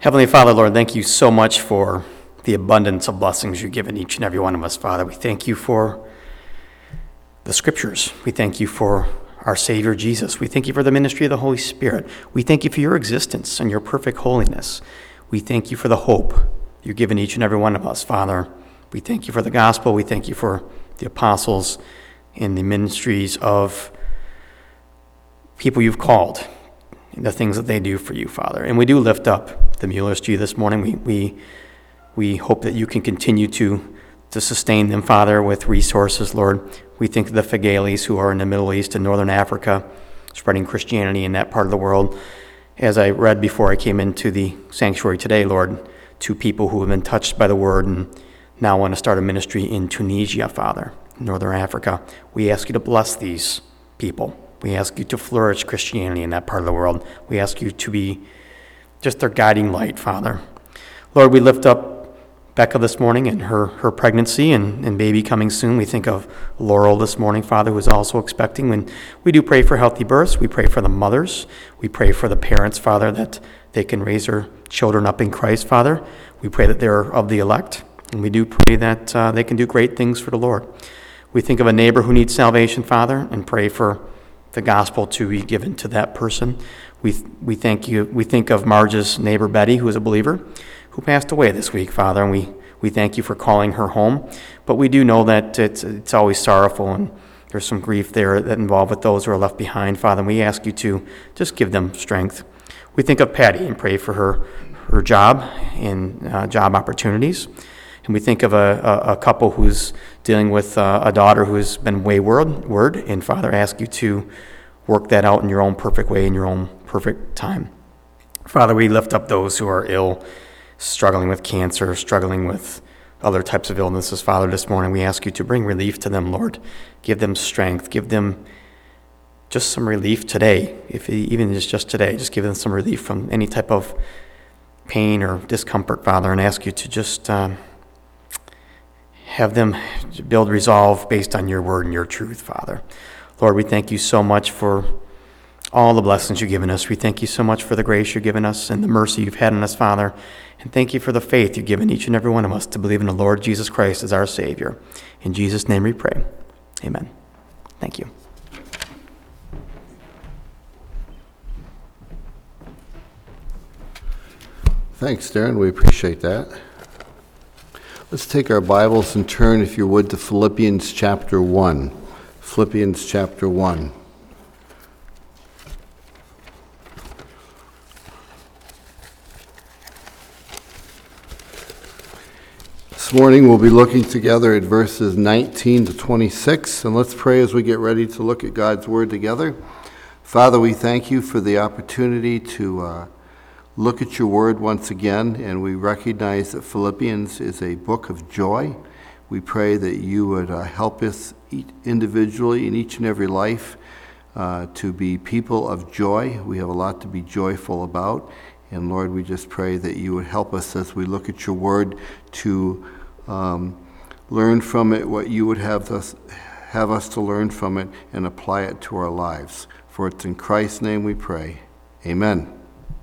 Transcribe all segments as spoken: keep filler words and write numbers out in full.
Heavenly Father, Lord, thank you so much for the abundance of blessings you've given each and every one of us, Father. We thank you for the Scriptures. We thank you for our Savior, Jesus. We thank you for the ministry of the Holy Spirit. We thank you for your existence and your perfect holiness. We thank you for the hope you've given each and every one of us, Father. We thank you for the gospel. We thank you for the apostles and the ministries of people you've called, and the things that they do for you, Father. And we do lift up the Muellers to you this morning. We we we hope that you can continue to, to sustain them, Father, with resources, Lord. We think of the Figelis who are in the Middle East and Northern Africa, spreading Christianity in that part of the world. As I read before I came into the sanctuary today, Lord, two people who have been touched by the word and now want to start a ministry in Tunisia, Father, Northern Africa. We ask you to bless these people. We ask you to flourish Christianity in that part of the world. We ask you to be just their guiding light, Father. Lord, we lift up Becca this morning and her, her pregnancy and, and baby coming soon. We think of Laurel this morning, Father, who is also expecting. When we do pray for healthy births, we pray for the mothers. We pray for the parents, Father, that they can raise their children up in Christ, Father. We pray that they're of the elect. And we do pray that uh, they can do great things for the Lord. We think of a neighbor who needs salvation, Father, and pray for the gospel to be given to that person. We we thank you. We think of Marge's neighbor Betty, who is a believer, who passed away this week, Father, and we, we thank you for calling her home. But we do know that it's it's always sorrowful, and there's some grief there that involved with those who are left behind, Father, and we ask you to just give them strength. We think of Patty and pray for her her job and uh, job opportunities. And we think of a, a, a couple who's dealing with uh, a daughter who's been wayward, word, and Father, ask you to work that out in your own perfect way, in your own perfect time. Father, we lift up those who are ill, struggling with cancer, struggling with other types of illnesses, Father, this morning. We ask you to bring relief to them, Lord. Give them strength. Give them just some relief today, if even just, just today. Just give them some relief from any type of pain or discomfort, Father, and ask you to just um, have them build resolve based on your word and your truth, Father. Lord, we thank you so much for all the blessings you've given us. We thank you so much for the grace you've given us and the mercy you've had on us, Father. And thank you for the faith you've given each and every one of us to believe in the Lord Jesus Christ as our Savior. In Jesus' name we pray. Amen. Thank you. Thanks, Darren. We appreciate that. Let's take our Bibles and turn, if you would, to Philippians chapter one. Philippians chapter one. This morning we'll be looking together at verses nineteen to twenty-six, and let's pray as we get ready to look at God's Word together. Father, we thank you for the opportunity to uh, look at your Word once again, and we recognize that Philippians is a book of joy. We pray that you would uh, help us individually in each and every life uh, to be people of joy. We have a lot to be joyful about. And Lord, we just pray that you would help us as we look at your word to um, learn from it what you would have us, have us to learn from it and apply it to our lives. For it's in Christ's name we pray. Amen.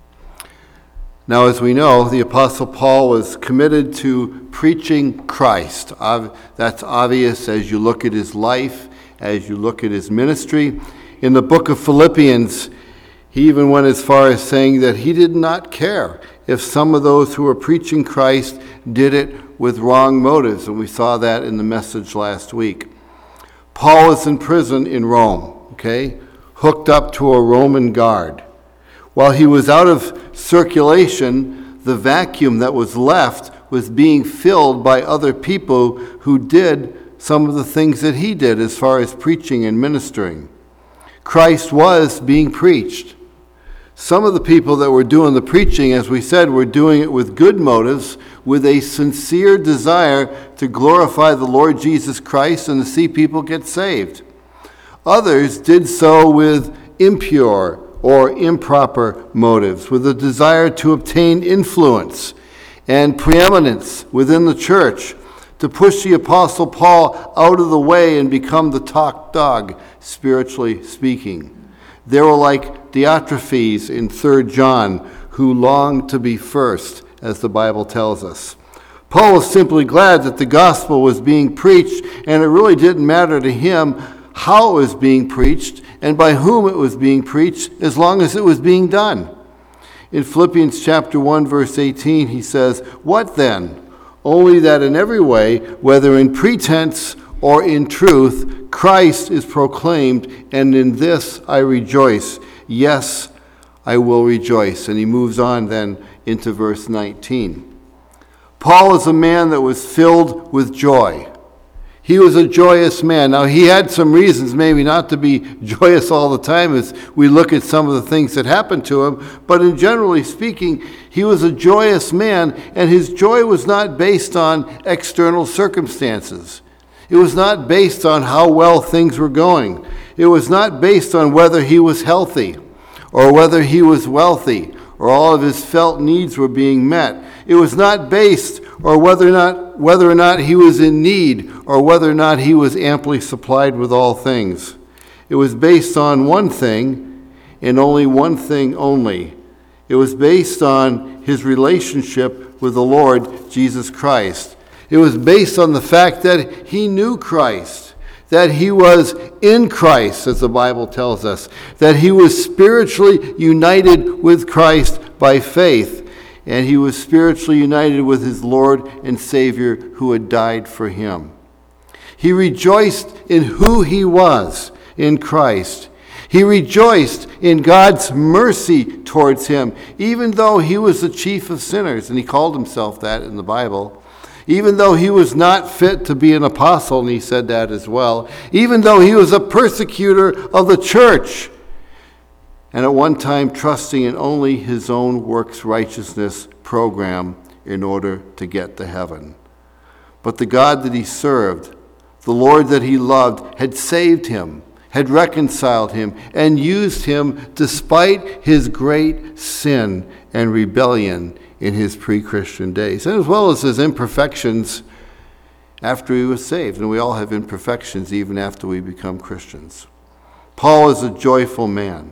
Now, as we know, the Apostle Paul was committed to preaching Christ. That's obvious as you look at his life, as you look at his ministry. In the book of Philippians, he even went as far as saying that he did not care if some of those who were preaching Christ did it with wrong motives, and we saw that in the message last week. Paul is in prison in Rome, okay, hooked up to a Roman guard. While he was out of circulation, the vacuum that was left was being filled by other people who did some of the things that he did as far as preaching and ministering. Christ was being preached. Some of the people that were doing the preaching, as we said, were doing it with good motives, with a sincere desire to glorify the Lord Jesus Christ and to see people get saved. Others did so with impure or improper motives, with a desire to obtain influence and preeminence within the church, to push the Apostle Paul out of the way and become the top dog, spiritually speaking. They were like Diotrephes in Third John, who longed to be first, as the Bible tells us. Paul was simply glad that the gospel was being preached, and it really didn't matter to him how it was being preached and by whom it was being preached, as long as it was being done. In Philippians chapter one, verse eighteen, he says, "What then? Only that in every way, whether in pretense or in truth, Christ is proclaimed, and in this I rejoice. Yes, I will rejoice." And he moves on then into verse nineteen. Paul is a man that was filled with joy. He was a joyous man. Now, he had some reasons maybe not to be joyous all the time as we look at some of the things that happened to him, but in generally speaking, he was a joyous man, and his joy was not based on external circumstances. It was not based on how well things were going. It was not based on whether he was healthy or whether he was wealthy or all of his felt needs were being met. It was not based or whether or not whether or not he was in need or whether or not he was amply supplied with all things. It was based on one thing and only one thing only. It was based on his relationship with the Lord Jesus Christ. It was based on the fact that he knew Christ, that he was in Christ, as the Bible tells us, that he was spiritually united with Christ by faith, and he was spiritually united with his Lord and Savior who had died for him. He rejoiced in who he was in Christ. He rejoiced in God's mercy towards him, even though he was the chief of sinners, and he called himself that in the Bible. Even though he was not fit to be an apostle, and he said that as well. Even though he was a persecutor of the church, and at one time trusting in only his own works righteousness program in order to get to heaven. But the God that he served, the Lord that he loved, had saved him, had reconciled him, and used him despite his great sin and rebellion in his pre-Christian days, and as well as his imperfections after he was saved. And we all have imperfections even after we become Christians. Paul is a joyful man.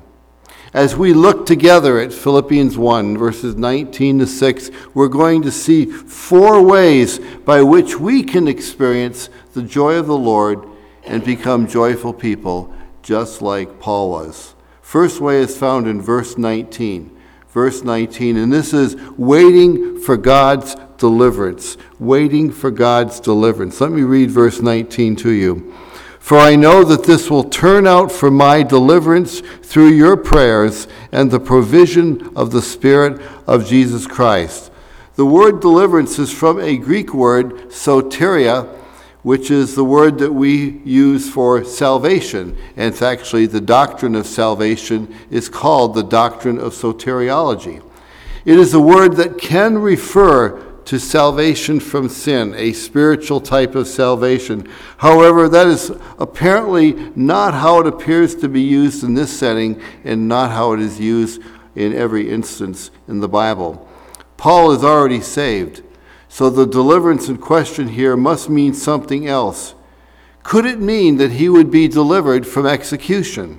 As we look together at Philippians one, verses nineteen to six, we're going to see four ways by which we can experience the joy of the Lord and become joyful people, just like Paul was. First way is found in verse nineteen. Verse nineteen, and this is waiting for God's deliverance. Waiting for God's deliverance. Let me read verse nineteen to you. "For I know that this will turn out for my deliverance through your prayers and the provision of the Spirit of Jesus Christ." The word deliverance is from a Greek word, soteria, which is the word that we use for salvation. And it's actually the doctrine of salvation is called the doctrine of soteriology. It is a word that can refer to salvation from sin, a spiritual type of salvation. However, that is apparently not how it appears to be used in this setting and not how it is used in every instance in the Bible. Paul is already saved. So the deliverance in question here must mean something else. Could it mean that he would be delivered from execution?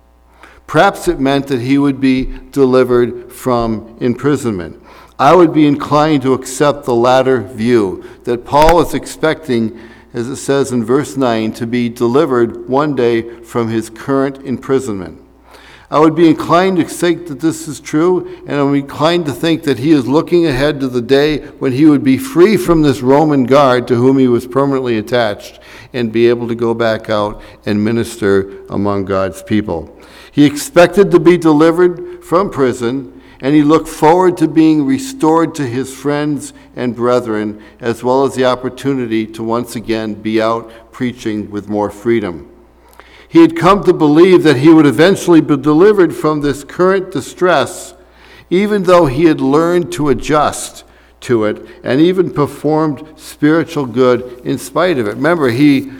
Perhaps it meant that he would be delivered from imprisonment. I would be inclined to accept the latter view, that Paul is expecting, as it says in verse nine, to be delivered one day from his current imprisonment. I would be inclined to think that this is true, and I'm inclined to think that he is looking ahead to the day when he would be free from this Roman guard to whom he was permanently attached and be able to go back out and minister among God's people. He expected to be delivered from prison, and he looked forward to being restored to his friends and brethren, as well as the opportunity to once again be out preaching with more freedom. He had come to believe that he would eventually be delivered from this current distress, even though he had learned to adjust to it and even performed spiritual good in spite of it. Remember, he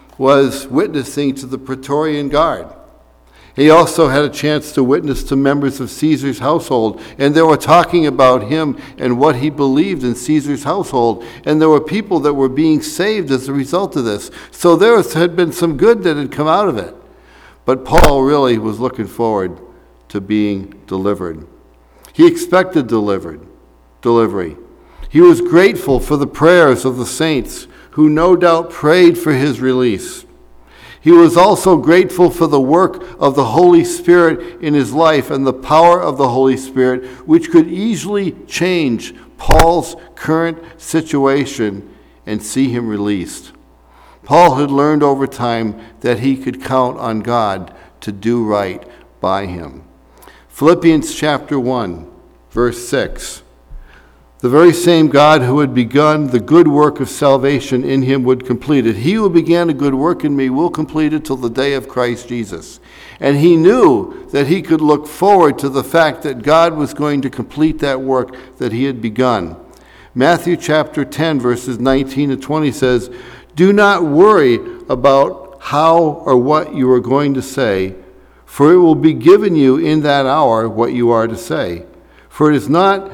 was witnessing to the Praetorian Guard. He also had a chance to witness to members of Caesar's household, and they were talking about him and what he believed in Caesar's household, and there were people that were being saved as a result of this. So there had been some good that had come out of it. But Paul really was looking forward to being delivered. He expected delivered, delivery. He was grateful for the prayers of the saints who no doubt prayed for his release. He was also grateful for the work of the Holy Spirit in his life and the power of the Holy Spirit, which could easily change Paul's current situation and see him released. Paul had learned over time that he could count on God to do right by him. Philippians chapter one, verse six. The very same God who had begun the good work of salvation in him would complete it. He who began a good work in me will complete it till the day of Christ Jesus. And he knew that he could look forward to the fact that God was going to complete that work that he had begun. Matthew chapter ten, verses nineteen to twenty says, "Do not worry about how or what you are going to say, for it will be given you in that hour what you are to say. For it is not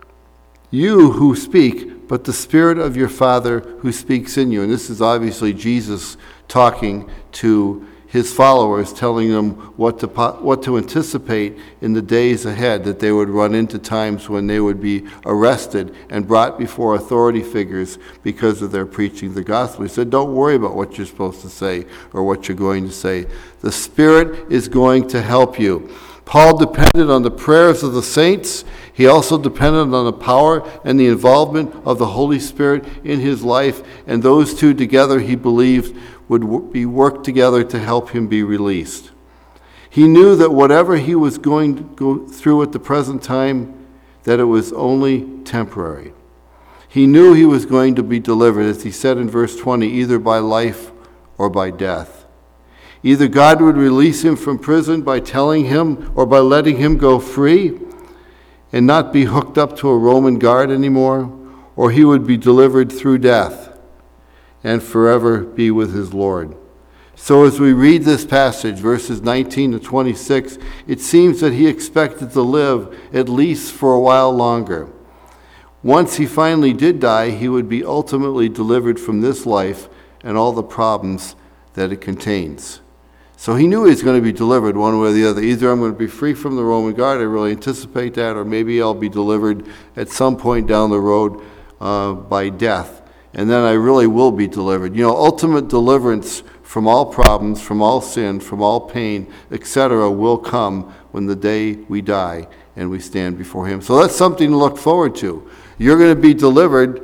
you who speak, but the Spirit of your Father who speaks in you." And this is obviously Jesus talking to his followers, telling them what to what to anticipate in the days ahead, that they would run into times when they would be arrested and brought before authority figures because of their preaching the gospel. He said, don't worry about what you're supposed to say or what you're going to say. The Spirit is going to help you. Paul depended on the prayers of the saints. He also depended on the power and the involvement of the Holy Spirit in his life, and those two together, he believed, would be worked together to help him be released. He knew that whatever he was going to go through at the present time, that it was only temporary. He knew he was going to be delivered, as he said in verse twenty, either by life or by death. Either God would release him from prison by telling him or by letting him go free and not be hooked up to a Roman guard anymore, or he would be delivered through death and forever be with his Lord. So as we read this passage, verses nineteen to twenty-six, it seems that he expected to live at least for a while longer. Once he finally did die, he would be ultimately delivered from this life and all the problems that it contains. So he knew he was going to be delivered one way or the other. Either I'm going to be free from the Roman guard, I really anticipate that, or maybe I'll be delivered at some point down the road uh, by death. And then I really will be delivered. You know, ultimate deliverance from all problems, from all sin, from all pain, et cetera, will come when the day we die and we stand before him. So that's something to look forward to. You're going to be delivered,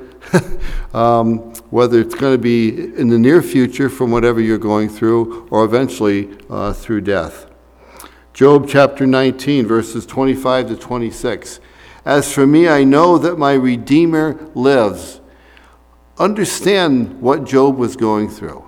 um, whether it's going to be in the near future from whatever you're going through, or eventually uh, through death. Job chapter nineteen, verses twenty-five to twenty-six. "As for me, I know that my Redeemer lives." Understand what Job was going through.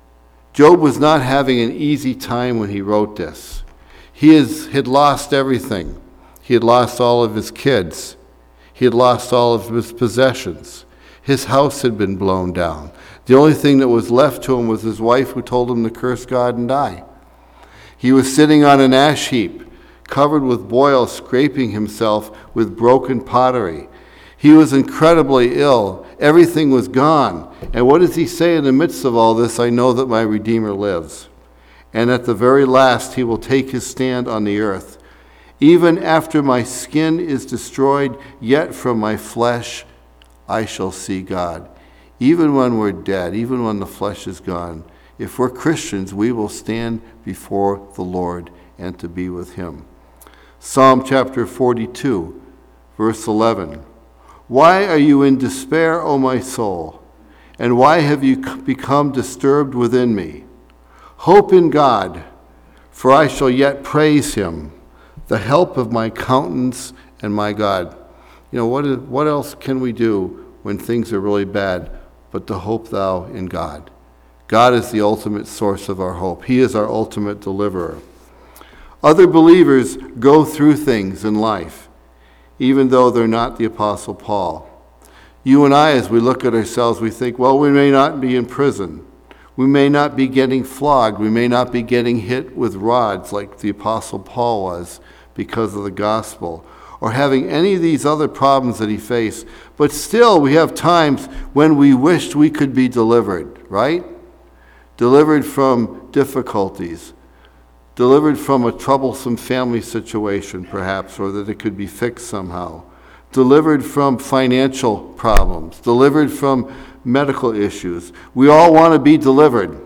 Job was not having an easy time when he wrote this. He is, had lost everything. He had lost all of his kids. He had lost all of his possessions. His house had been blown down. The only thing that was left to him was his wife, who told him to curse God and die. He was sitting on an ash heap, covered with boils, scraping himself with broken pottery. He was incredibly ill. Everything was gone. And what does he say in the midst of all this? I know that my Redeemer lives. And at the very last, he will take his stand on the earth. Even after my skin is destroyed, yet from my flesh I shall see God. Even when we're dead, even when the flesh is gone, if we're Christians, we will stand before the Lord and to be with him. Psalm chapter forty-two, verse eleven. "Why are you in despair, O my soul? And why have you become disturbed within me? Hope in God, for I shall yet praise him, the help of my countenance and my God." You know, what, is, what else can we do when things are really bad but to hope thou in God? God is the ultimate source of our hope. He is our ultimate deliverer. Other believers go through things in life, even though they're not the Apostle Paul. You and I, as we look at ourselves, we think, well, we may not be in prison. We may not be getting flogged. We may not be getting hit with rods like the Apostle Paul was because of the gospel, or having any of these other problems that he faced. But still, we have times when we wished we could be delivered, right? Delivered from difficulties, delivered from a troublesome family situation, perhaps, or that it could be fixed somehow, delivered from financial problems, delivered from medical issues. We all want to be delivered,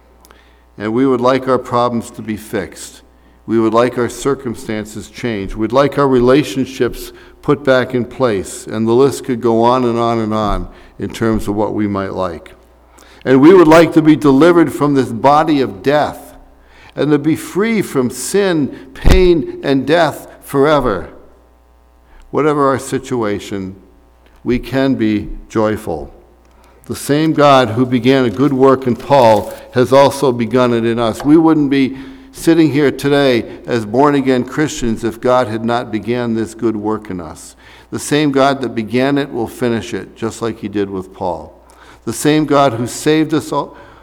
and we would like our problems to be fixed. We would like our circumstances changed. We'd like our relationships put back in place, and the list could go on and on and on in terms of what we might like. And we would like to be delivered from this body of death and to be free from sin, pain, and death forever. Whatever our situation, we can be joyful. The same God who began a good work in Paul has also begun it in us. We wouldn't be sitting here today as born-again Christians if God had not began this good work in us. The same God that began it will finish it, just like he did with Paul. The same God who saved us,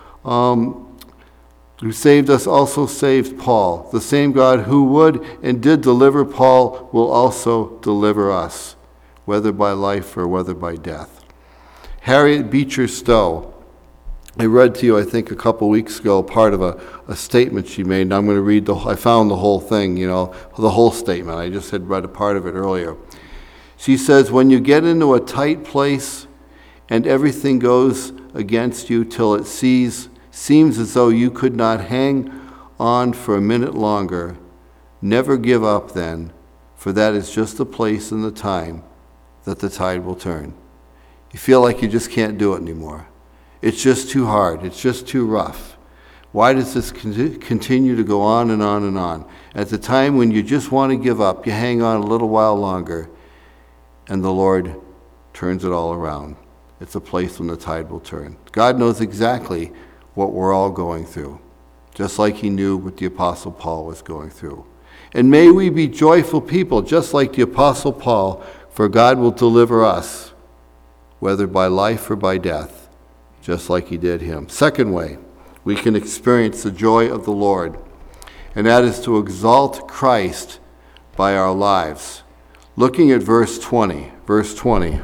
um, who saved us also saved Paul. The same God who would and did deliver Paul will also deliver us, whether by life or whether by death. Harriet Beecher Stowe, I read to you, I think, a couple weeks ago, part of a, a statement she made, and I'm going to read the, I found the whole thing, you know, the whole statement. I just had read a part of it earlier. She says, when you get into a tight place and everything goes against you till it sees, seems as though you could not hang on for a minute longer, never give up then, for that is just the place and the time that the tide will turn. You feel like you just can't do it anymore. It's just too hard. It's just too rough. Why does this con- continue to go on and on and on? At the time when you just want to give up, you hang on a little while longer, and the Lord turns it all around. It's a place when the tide will turn. God knows exactly what we're all going through, just like he knew what the Apostle Paul was going through. And may we be joyful people, just like the Apostle Paul, for God will deliver us, whether by life or by death, just like he did him. Second way, we can experience the joy of the Lord, and that is to exalt Christ by our lives. Looking at verse twenty, verse twenty.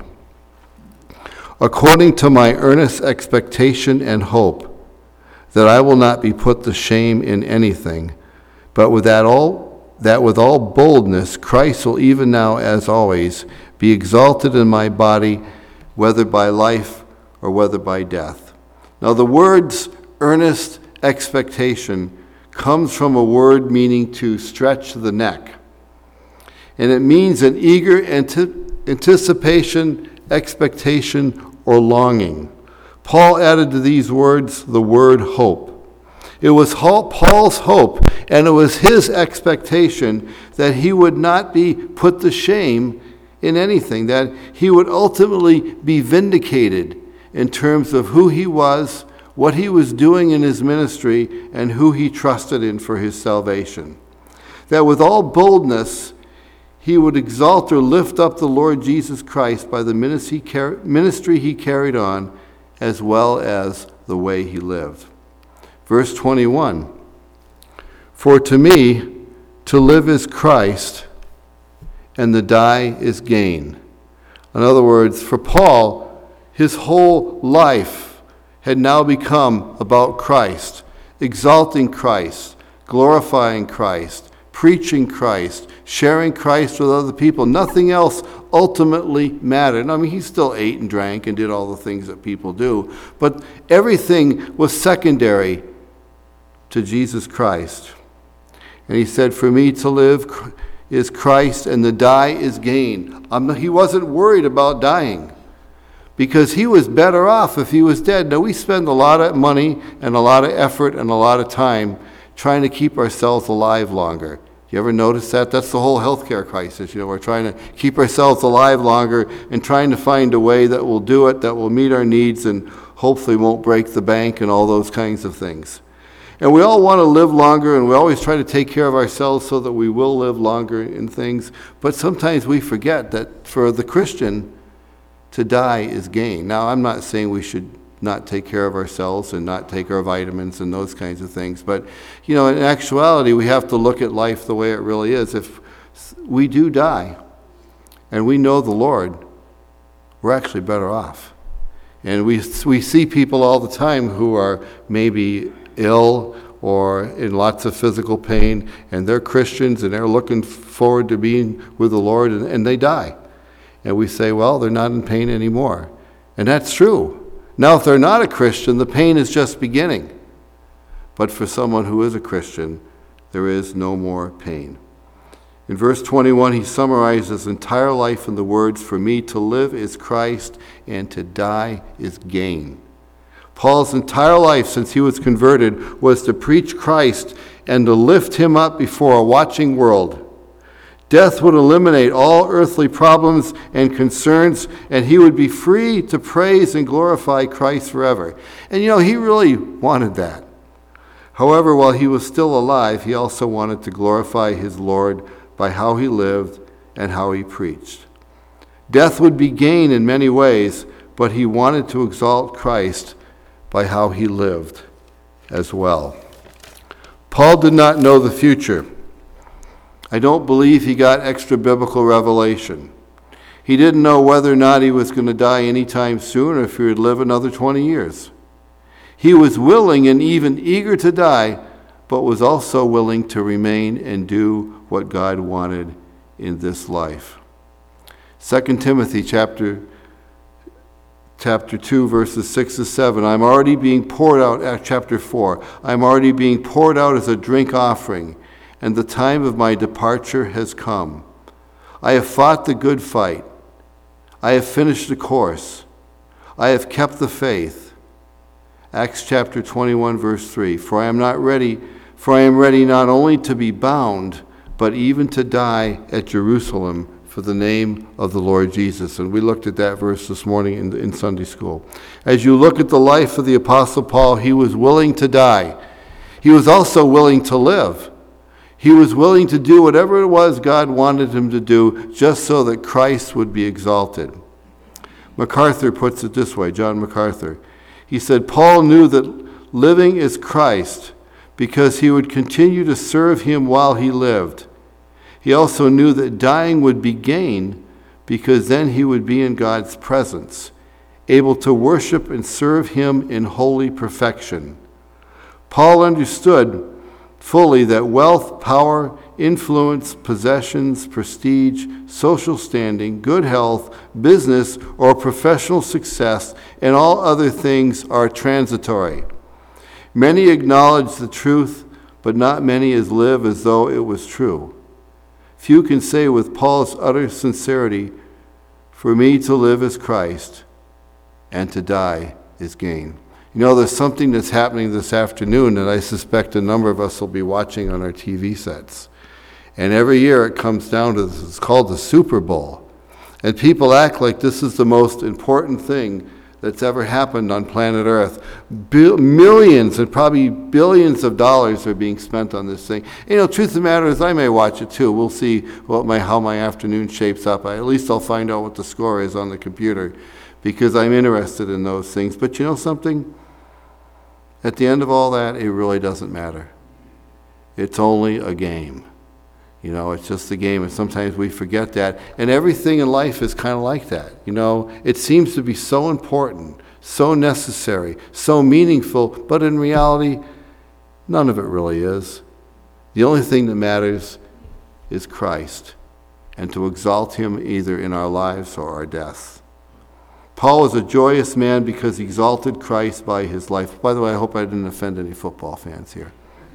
According to my earnest expectation and hope that I will not be put to shame in anything, but with that all that with all boldness Christ will even now as always be exalted in my body, whether by life or whether by death. Now the words earnest expectation comes from a word meaning to stretch the neck. And it means an eager ante- anticipation, expectation, or longing. Paul added to these words the word hope. It was Paul's hope, and it was his expectation that he would not be put to shame in anything, that he would ultimately be vindicated in terms of who he was, what he was doing in his ministry, and who he trusted in for his salvation. That with all boldness, he would exalt or lift up the Lord Jesus Christ by the ministry he carried on, as well as the way he lived. Verse twenty-one, for to me, to live is Christ, and to die is gain. In other words, for Paul, his whole life had now become about Christ, exalting Christ, glorifying Christ, preaching Christ, sharing Christ with other people. Nothing else ultimately mattered. I mean, he still ate and drank and did all the things that people do, but everything was secondary to Jesus Christ. And he said, for me to live is Christ, and to die is gain. I'm not, he wasn't worried about dying, because he was better off if he was dead. Now, we spend a lot of money and a lot of effort and a lot of time trying to keep ourselves alive longer. You ever notice that? That's the whole healthcare crisis. You know, we're trying to keep ourselves alive longer and trying to find a way that will do it, that will meet our needs and hopefully won't break the bank and all those kinds of things. And we all want to live longer, and we always try to take care of ourselves so that we will live longer in things. But sometimes we forget that for the Christian, to die is gain. Now, I'm not saying we should not take care of ourselves and not take our vitamins and those kinds of things. But, you know, in actuality, we have to look at life the way it really is. If we do die and we know the Lord, we're actually better off. And we we see people all the time who are maybe ill or in lots of physical pain, and they're Christians and they're looking forward to being with the Lord, and, and they die. And we say, well, they're not in pain anymore. And that's true. Now, if they're not a Christian, the pain is just beginning. But for someone who is a Christian, there is no more pain. In verse twenty-one, he summarizes his entire life in the words, "For me to live is Christ, and to die is gain." Paul's entire life since he was converted was to preach Christ and to lift him up before a watching world. Death would eliminate all earthly problems and concerns, and he would be free to praise and glorify Christ forever. And you know, he really wanted that. However, while he was still alive, he also wanted to glorify his Lord by how he lived and how he preached. Death would be gain in many ways, but he wanted to exalt Christ by how he lived as well. Paul did not know the future. I don't believe he got extra biblical revelation. He didn't know whether or not he was going to die anytime soon or if he would live another twenty years. He was willing and even eager to die, but was also willing to remain and do what God wanted in this life. Second Timothy chapter, chapter two, verses six to seven. I'm already being poured out, at chapter four, I'm already being poured out as a drink offering, and the time of my departure has come. I have fought the good fight. I have finished the course. I have kept the faith. Acts chapter twenty-one, verse three. For I am not ready, for I am ready not only to be bound, but even to die at Jerusalem for the name of the Lord Jesus. And we looked at that verse this morning in, in Sunday school. As you look at the life of the Apostle Paul, he was willing to die. He was also willing to live. He was willing to do whatever it was God wanted him to do just so that Christ would be exalted. MacArthur puts it this way, John MacArthur. He said, Paul knew that living is Christ because he would continue to serve him while he lived. He also knew that dying would be gain because then he would be in God's presence, able to worship and serve him in holy perfection. Paul understood fully that wealth, power, influence, possessions, prestige, social standing, good health, business, or professional success, and all other things are transitory. Many acknowledge the truth, but not many as live as though it was true. Few can say with Paul's utter sincerity, "For me to live is Christ, and to die is gain." You know, there's something that's happening this afternoon that I suspect a number of us will be watching on our T V sets. And every year it comes down to this. It's called the Super Bowl. And people act like this is the most important thing that's ever happened on planet Earth. Bil- millions and probably billions of dollars are being spent on this thing. You know, truth of the matter is I may watch it too. We'll see what my how my afternoon shapes up. I, at least I'll find out what the score is on the computer because I'm interested in those things. But you know something? At the end of all that, it really doesn't matter. It's only a game. You know, it's just a game, and sometimes we forget that. And everything in life is kind of like that. You know, it seems to be so important, so necessary, so meaningful, but in reality, none of it really is. The only thing that matters is Christ, and to exalt him either in our lives or our death. Paul was a joyous man because he exalted Christ by his life. By the way, I hope I didn't offend any football fans here.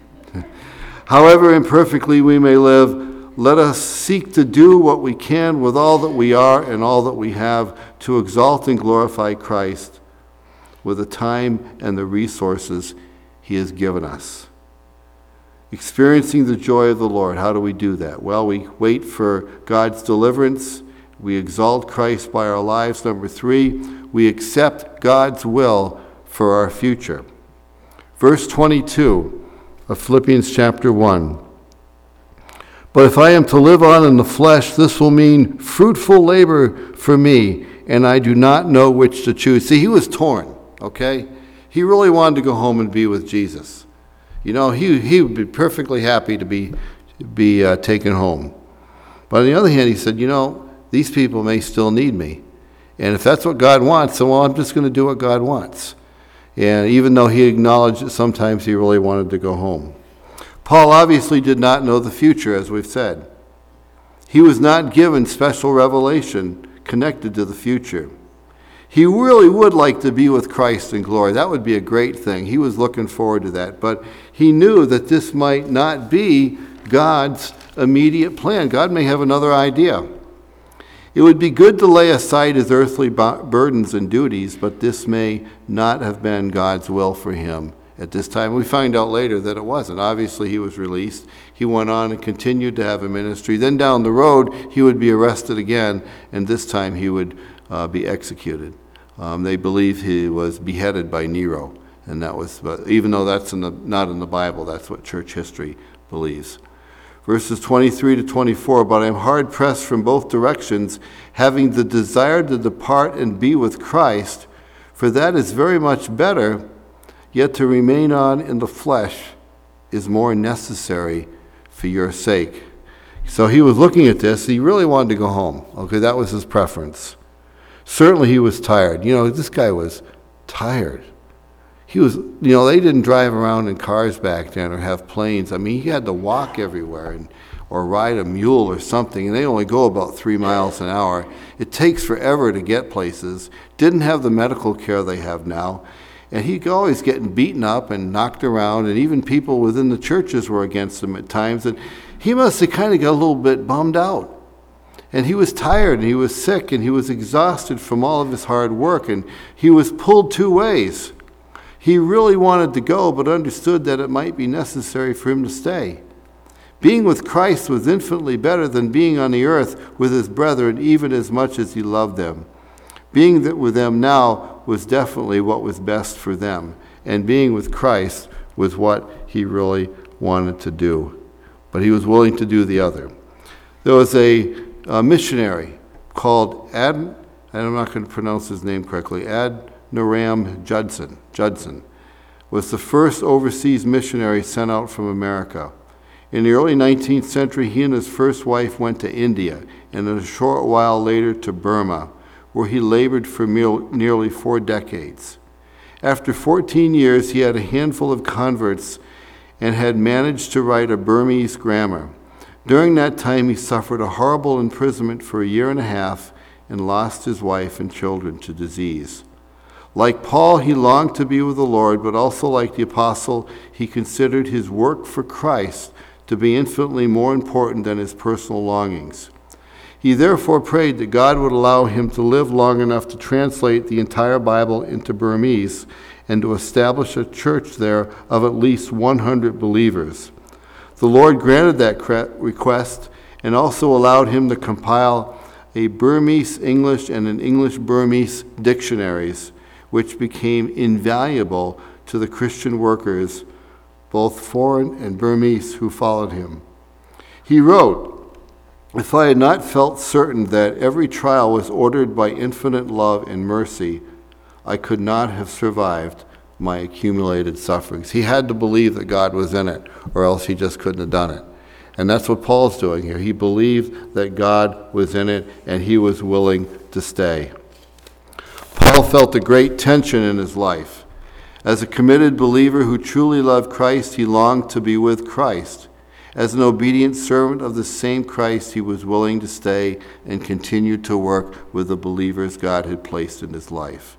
However imperfectly we may live, let us seek to do what we can with all that we are and all that we have to exalt and glorify Christ with the time and the resources he has given us. Experiencing the joy of the Lord, how do we do that? Well, we wait for God's deliverance. We exalt Christ by our lives. Number three, we accept God's will for our future. Verse twenty-two of Philippians chapter one. But if I am to live on in the flesh, this will mean fruitful labor for me, and I do not know which to choose. See, he was torn, okay? He really wanted to go home and be with Jesus. You know, he, he would be perfectly happy to be, be uh, taken home. But on the other hand, he said, you know, these people may still need me. And if that's what God wants, so well, I'm just going to do what God wants. And even though he acknowledged that sometimes he really wanted to go home. Paul obviously did not know the future, as we've said. He was not given special revelation connected to the future. He really would like to be with Christ in glory. That would be a great thing. He was looking forward to that. But he knew that this might not be God's immediate plan. God may have another idea. It would be good to lay aside his earthly burdens and duties, but this may not have been God's will for him at this time. We find out later that it wasn't. Obviously, he was released. He went on and continued to have a ministry. Then down the road, he would be arrested again, and this time he would uh, be executed. Um, they believe he was beheaded by Nero, and that was, but even though that's in the, not in the Bible, that's what church history believes. Verses twenty-three to twenty-four, but I am hard pressed from both directions, having the desire to depart and be with Christ, for that is very much better, yet to remain on in the flesh is more necessary for your sake. So he was looking at this, he really wanted to go home. Okay, that was his preference. Certainly he was tired. You know, this guy was tired. He was, you know, they didn't drive around in cars back then or have planes. I mean, he had to walk everywhere and or ride a mule or something, and they only go about three miles an hour. It takes forever to get places. Didn't have the medical care they have now. And he'd always getting beaten up and knocked around, and even people within the churches were against him at times. And he must have kind of got a little bit bummed out. And he was tired, and he was sick, and he was exhausted from all of his hard work, and he was pulled two ways. He really wanted to go, but understood that it might be necessary for him to stay. Being with Christ was infinitely better than being on the earth with his brethren, even as much as he loved them. Being with them now was definitely what was best for them, and being with Christ was what he really wanted to do. But he was willing to do the other. There was a, a missionary called Ad, and I'm not going to pronounce his name correctly, Adoniram Judson. Judson was the first overseas missionary sent out from America. In the early nineteenth century, he and his first wife went to India, and a short while later to Burma, where he labored for nearly four decades. After fourteen years, he had a handful of converts and had managed to write a Burmese grammar. During that time, he suffered a horrible imprisonment for a year and a half and lost his wife and children to disease. Like Paul, he longed to be with the Lord, but also like the apostle, he considered his work for Christ to be infinitely more important than his personal longings. He therefore prayed that God would allow him to live long enough to translate the entire Bible into Burmese and to establish a church there of at least one hundred believers. The Lord granted that request and also allowed him to compile a Burmese English and an English Burmese dictionaries, which became invaluable to the Christian workers, both foreign and Burmese, who followed him. He wrote, "If I had not felt certain that every trial was ordered by infinite love and mercy, I could not have survived my accumulated sufferings." He had to believe that God was in it, or else he just couldn't have done it. And that's what Paul's doing here. He believed that God was in it, and he was willing to stay. Paul felt a great tension in his life. As a committed believer who truly loved Christ, he longed to be with Christ. As an obedient servant of the same Christ, he was willing to stay and continue to work with the believers God had placed in his life.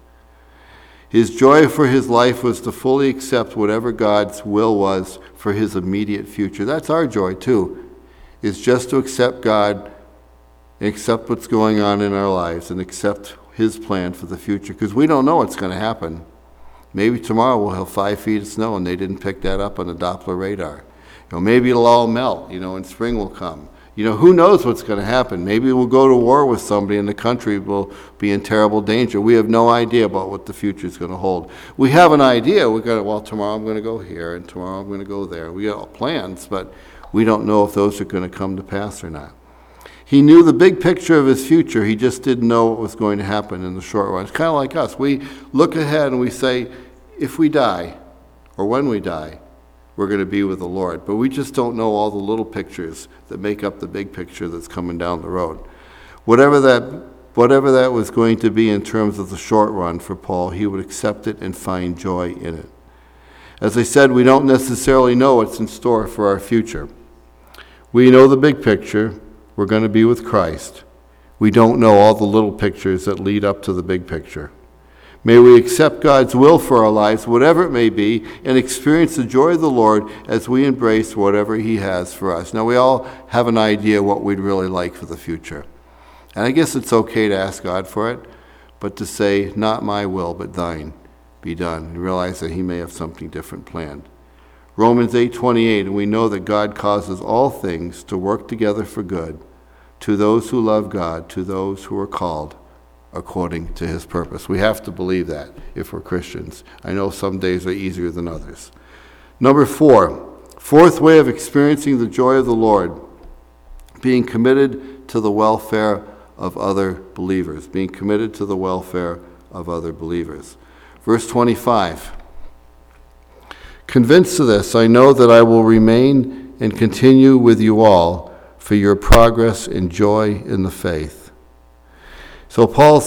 His joy for his life was to fully accept whatever God's will was for his immediate future. That's our joy too, is just to accept God and accept what's going on in our lives and accept his plan for the future, because we don't know what's going to happen. Maybe tomorrow we'll have five feet of snow and they didn't pick that up on the Doppler radar. You know, maybe it'll all melt, you know, and spring will come. You know, who knows what's going to happen? Maybe we'll go to war with somebody and the country will be in terrible danger. We have no idea about what the future is going to hold. We have an idea. We're going to, well, tomorrow I'm going to go here and tomorrow I'm going to go there. We got plans, but we don't know if those are going to come to pass or not. He knew the big picture of his future. He just didn't know what was going to happen in the short run. It's kind of like us. We look ahead and we say, if we die, or when we die, we're going to be with the Lord. But we just don't know all the little pictures that make up the big picture that's coming down the road. Whatever that whatever that was going to be in terms of the short run for Paul, he would accept it and find joy in it. As I said, we don't necessarily know what's in store for our future. We know the big picture. We're going to be with Christ. We don't know all the little pictures that lead up to the big picture. May we accept God's will for our lives, whatever it may be, and experience the joy of the Lord as we embrace whatever he has for us. Now, we all have an idea what we'd really like for the future. And I guess it's okay to ask God for it, but to say, not my will, but thine be done, and realize that he may have something different planned. Romans eight twenty-eight, and we know that God causes all things to work together for good to those who love God, to those who are called according to his purpose. We have to believe that if we're Christians. I know some days are easier than others. Number four, fourth way of experiencing the joy of the Lord, being committed to the welfare of other believers, being committed to the welfare of other believers. Verse twenty-five, convinced of this, I know that I will remain and continue with you all for your progress and joy in the faith. So Paul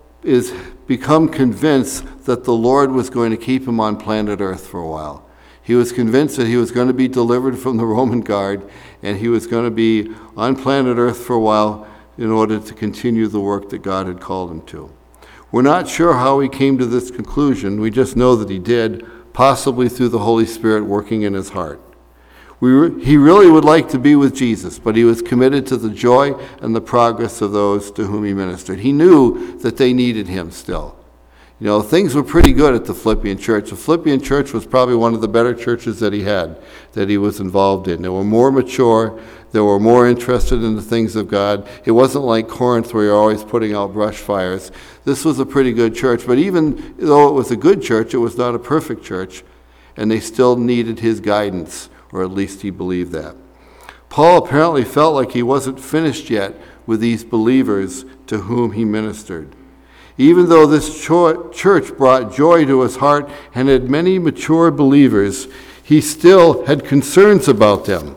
is become convinced that the Lord was going to keep him on planet Earth for a while. He was convinced that he was going to be delivered from the Roman guard, and he was going to be on planet Earth for a while in order to continue the work that God had called him to. We're not sure how he came to this conclusion. We just know that he did, possibly through the Holy Spirit working in his heart. We re- he really would like to be with Jesus, but he was committed to the joy and the progress of those to whom he ministered. He knew that they needed him still. You know, things were pretty good at the Philippian church. The Philippian church was probably one of the better churches that he had, that he was involved in. They were more mature. They were more interested in the things of God. It wasn't like Corinth where you're always putting out brush fires. This was a pretty good church, but even though it was a good church, it was not a perfect church, and they still needed his guidance, or at least he believed that. Paul apparently felt like he wasn't finished yet with these believers to whom he ministered. Even though this cho- church brought joy to his heart and had many mature believers, he still had concerns about them.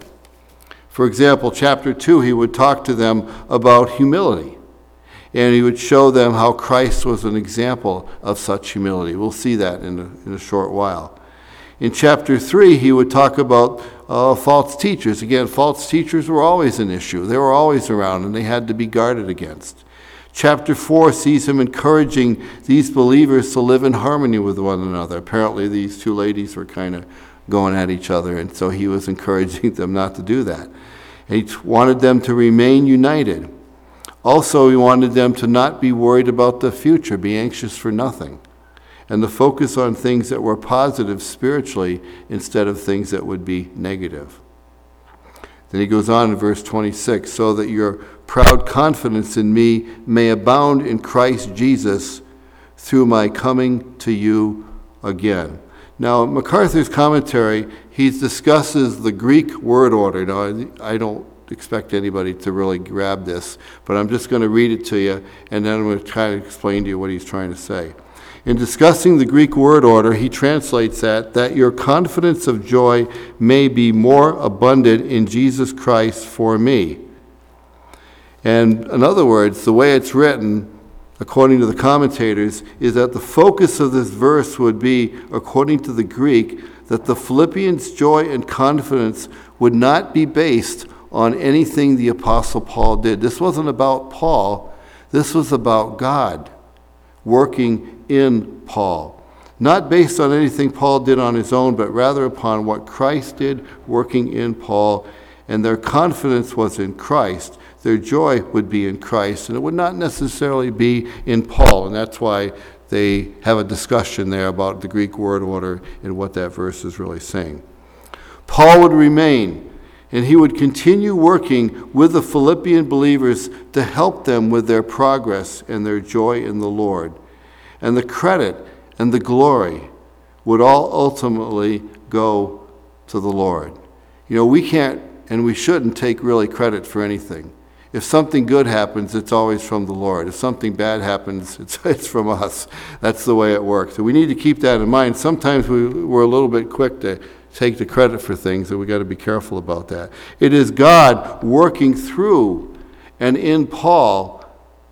For example, chapter two, he would talk to them about humility, and he would show them how Christ was an example of such humility. We'll see that in a, in a short while. In chapter three, he would talk about uh, false teachers. Again, false teachers were always an issue. They were always around, and they had to be guarded against. Chapter four sees him encouraging these believers to live in harmony with one another. Apparently, these two ladies were kind of going at each other, and so he was encouraging them not to do that. And he wanted them to remain united. Also, he wanted them to not be worried about the future, be anxious for nothing, and to focus on things that were positive spiritually instead of things that would be negative. Then he goes on in verse twenty-six, so that your proud confidence in me may abound in Christ Jesus through my coming to you again. Now, MacArthur's commentary, he discusses the Greek word order. Now, I don't expect anybody to really grab this, but I'm just going to read it to you, and then I'm going to try to explain to you what he's trying to say. In discussing the Greek word order, he translates that, that your confidence of joy may be more abundant in Jesus Christ for me. And in other words, the way it's written, according to the commentators, is that the focus of this verse would be, according to the Greek, that the Philippians' joy and confidence would not be based on anything the Apostle Paul did. This wasn't about Paul. This was about God working in Paul. Not based on anything Paul did on his own, but rather upon what Christ did working in Paul. And their confidence was in Christ. Their joy would be in Christ, and it would not necessarily be in Paul. And that's why they have a discussion there about the Greek word order and what that verse is really saying. Paul would remain, and he would continue working with the Philippian believers to help them with their progress and their joy in the Lord. And the credit and the glory would all ultimately go to the Lord. You know, we can't and we shouldn't take really credit for anything. If something good happens, it's always from the Lord. If something bad happens, it's, it's from us. That's the way it works. So we need to keep that in mind. Sometimes we, we're a little bit quick to take the credit for things, and we got to be careful about that. It is God working through and in Paul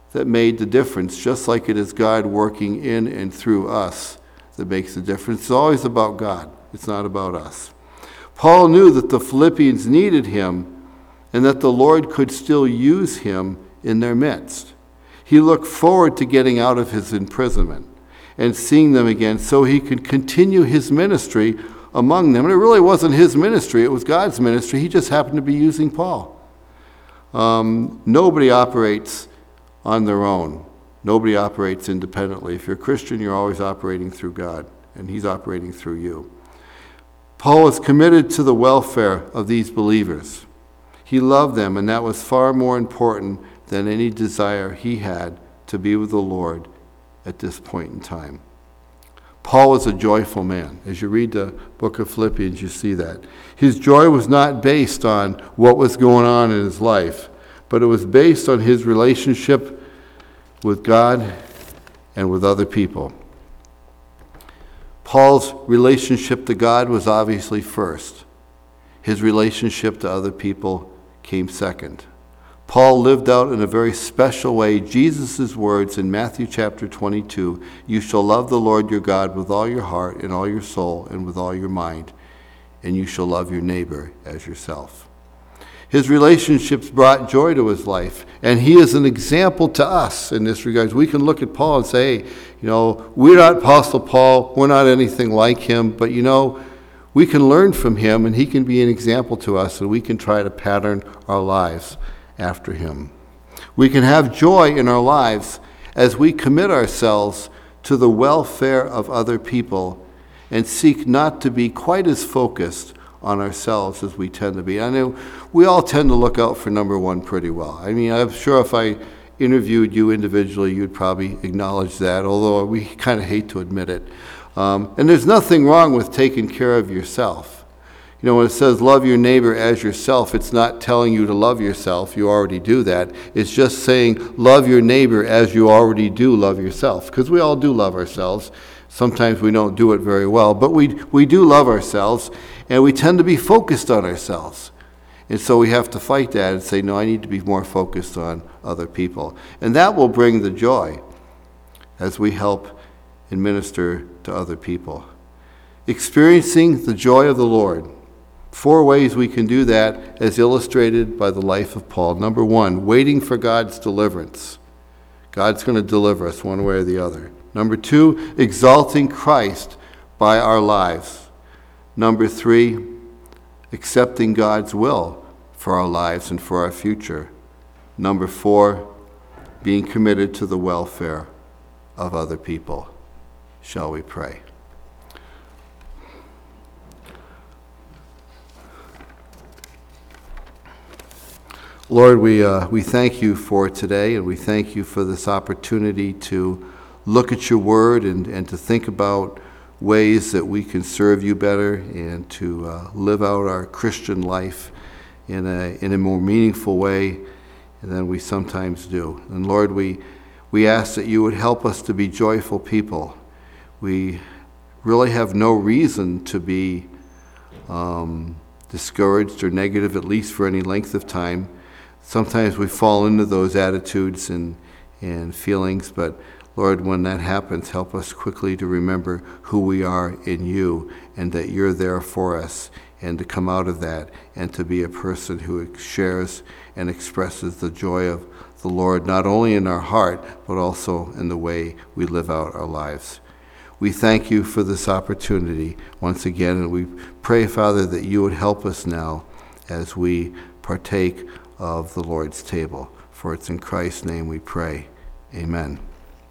that made the difference, just like it is God working in and through us that makes the difference. It's always about God. It's not about us. Paul knew that the Philippians needed him and that the Lord could still use him in their midst. He looked forward to getting out of his imprisonment and seeing them again so he could continue his ministry among them. And it really wasn't his ministry, it was God's ministry. He just happened to be using Paul. Um, nobody operates on their own. Nobody operates independently. If you're a Christian, you're always operating through God, and he's operating through you. Paul was committed to the welfare of these believers. He loved them, and that was far more important than any desire he had to be with the Lord at this point in time. Paul was a joyful man. As you read the book of Philippians, you see that. His joy was not based on what was going on in his life, but it was based on his relationship with God and with other people. Paul's relationship to God was obviously first. His relationship to other people came second. Paul lived out in a very special way Jesus' words in Matthew chapter twenty-two, "You shall love the Lord your God with all your heart and all your soul and with all your mind, and you shall love your neighbor as yourself." His relationships brought joy to his life, and he is an example to us in this regard. We can look at Paul and say, hey, you know, we're not Apostle Paul, we're not anything like him, but you know, we can learn from him, and he can be an example to us, and we can try to pattern our lives after him. We can have joy in our lives as we commit ourselves to the welfare of other people and seek not to be quite as focused on ourselves as we tend to be. I know we all tend to look out for number one pretty well. I mean, I'm sure if I interviewed you individually, you'd probably acknowledge that, although we kind of hate to admit it. Um, and there's nothing wrong with taking care of yourself. You know, when it says love your neighbor as yourself, it's not telling you to love yourself. You already do that. It's just saying love your neighbor as you already do love yourself, because we all do love ourselves. Sometimes we don't do it very well, but we we do love ourselves, and we tend to be focused on ourselves. And so we have to fight that and say, no, I need to be more focused on other people. And that will bring the joy as we help and minister to other people. Experiencing the joy of the Lord. Four ways we can do that as illustrated by the life of Paul. Number one, waiting for God's deliverance. God's going to deliver us one way or the other. Number two, exalting Christ by our lives. Number three, accepting God's will for our lives and for our future. Number four, being committed to the welfare of other people. Shall we pray? Lord, we uh, we thank you for today, and we thank you for this opportunity to look at your word and, and to think about ways that we can serve you better and to uh, live out our Christian life in a in a more meaningful way than we sometimes do. And Lord, we we ask that you would help us to be joyful people. We really have no reason to be um, discouraged or negative, at least for any length of time. Sometimes we fall into those attitudes and, and feelings, but Lord, when that happens, help us quickly to remember who we are in you and that you're there for us, and to come out of that and to be a person who shares and expresses the joy of the Lord, not only in our heart, but also in the way we live out our lives. We thank you for this opportunity once again, and we pray, Father, that you would help us now as we partake of the Lord's table. For it's in Christ's name we pray. Amen.